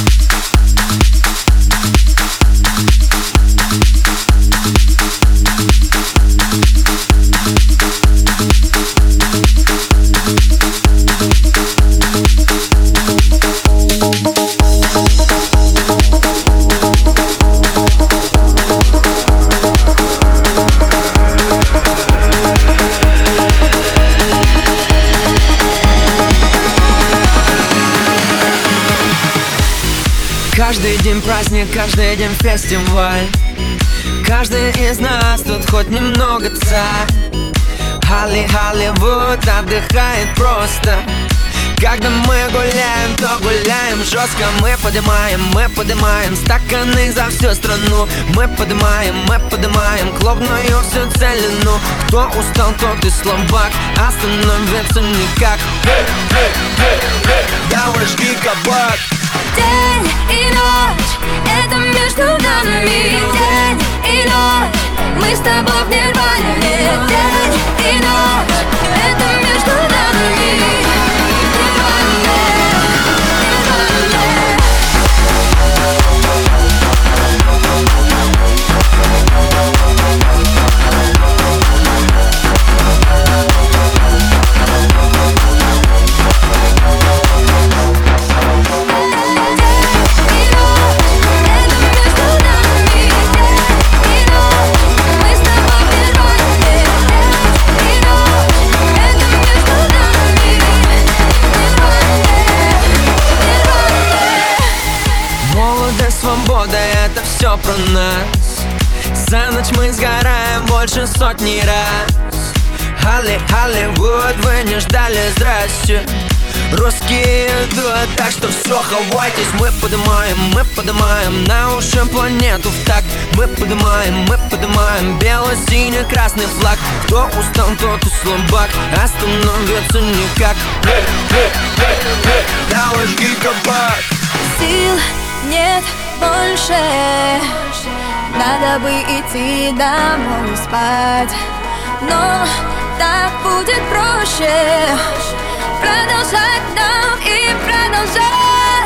Каждый день праздник, каждый день фестиваль. Каждый из нас тут хоть немного царь. Холливуд отдыхает просто. Когда мы гуляем, то гуляем жестко. Мы поднимаем стаканы за всю страну. Мы поднимаем клубную всю целину. Кто устал, тот и слабак, остановиться никак. Давай жги кабак. День и ночь, это между нами. День и ночь, мы с тобой в нирване. День и ночь, это между нами. Свобода, это все про нас. За ночь мы сгораем больше сотни раз. Холливуд, вы не ждали, здрасте. Русские идут, так что все, хавайтесь. Мы поднимаем на уши планету в такт. Мы поднимаем бело-синий-красный флаг. Кто устал, тот и слабак, остановиться никак. Давай жги кабак. Сил нет больше, надо бы идти домой спать. Но так будет проще продолжать нам и продолжать.